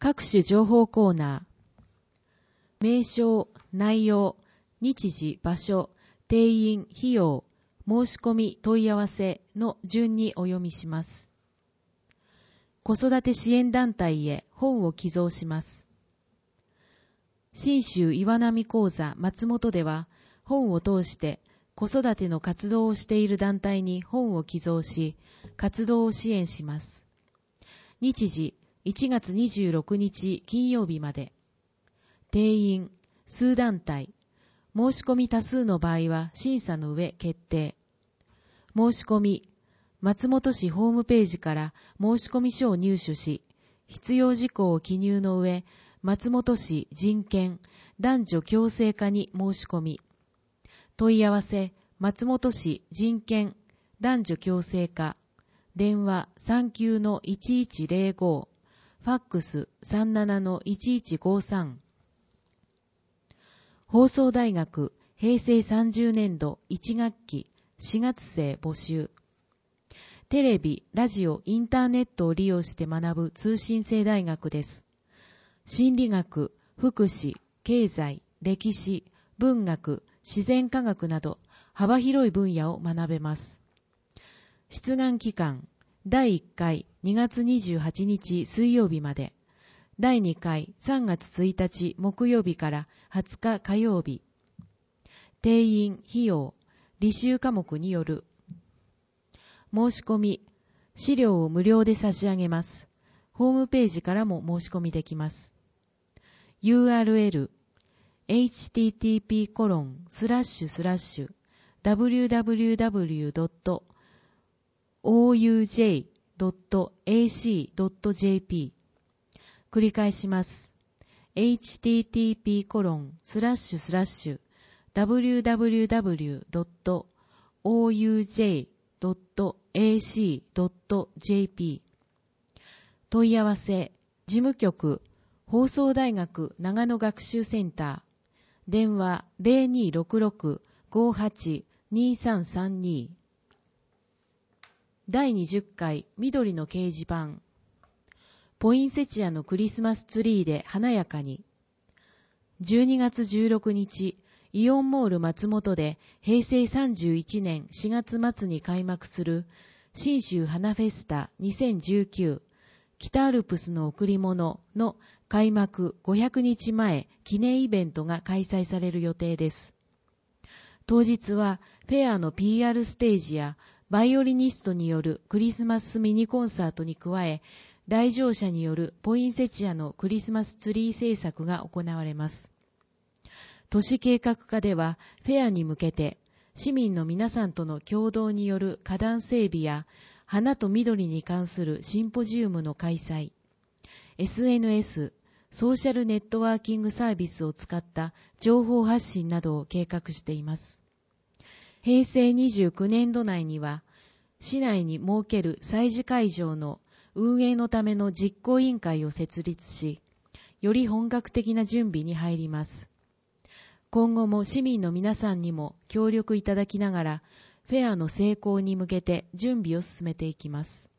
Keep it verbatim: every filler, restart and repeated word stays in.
各種情報コーナー、名称、内容、日時、場所、定員、費用、申し込み、問い合わせの順にお読みします。子育て支援団体へ本を寄贈します。信州岩波講座松本では、本を通して子育ての活動をしている団体に本を寄贈し、活動を支援します。日時、いちがつにじゅうろくにち金曜日まで。定員、数団体。申し込み多数の場合は審査の上決定。申し込み、松本市ホームページから申し込み書を入手し、必要事項を記入の上、松本市人権男女共生課に申し込み。問い合わせ、松本市人権男女共生課。電話 さんきゅうのいちいちゼロご。ファックス さんななのいちいちごさん。放送大学平成さんじゅうねんどいち学期しがつ生募集。テレビ、ラジオ、インターネットを利用して学ぶ通信制大学です。心理学、福祉、経済、歴史、文学、自然科学など幅広い分野を学べます。出願期間、だいいっかいにがつにじゅうはちにち水曜日まで、だいにかいさんがつついたち木曜日からはつか火曜日。定員、費用、履修科目による。申し込み、資料を無料で差し上げます。ホームページからも申し込みできます。ユーアールエル、エイチティーティーピーコロンスラッシュスラッシュダブリューダブリューダブリュードットオーユージェイドットエーシードットジェーピー 繰り返します。エイチティーティーピーコロンスラッシュスラッシュダブリューダブリューダブリュードットオーユージェイドットエーシードットジェーピー 問い合わせ、事務局、放送大学長野学習センター、電話 ゼロにーろくろく ごーはち にーさんさんに。だいにじゅっかい緑の掲示板。ポインセチアのクリスマスツリーで華やかに。じゅうにがつじゅうろくにち、イオンモール松本で平成さんじゅういちねんしがつ末に開幕する信州花フェスタにせんじゅうきゅう北アルプスの贈り物の開幕ごひゃくにちまえ記念イベントが開催される予定です。当日はフェアの ピーアール ステージやバイオリニストによるクリスマスミニコンサートに加え、来場者によるポインセチアのクリスマスツリー制作が行われます。都市計画課ではフェアに向けて市民の皆さんとの共同による花壇整備や花と緑に関するシンポジウムの開催、エスエヌエス、ソーシャルネットワーキングサービスを使った情報発信などを計画しています。平成にじゅうきゅうねんど内には、市内に設ける催事会場の運営のための実行委員会を設立し、より本格的な準備に入ります。今後も市民の皆さんにも協力いただきながら、フェアの成功に向けて準備を進めていきます。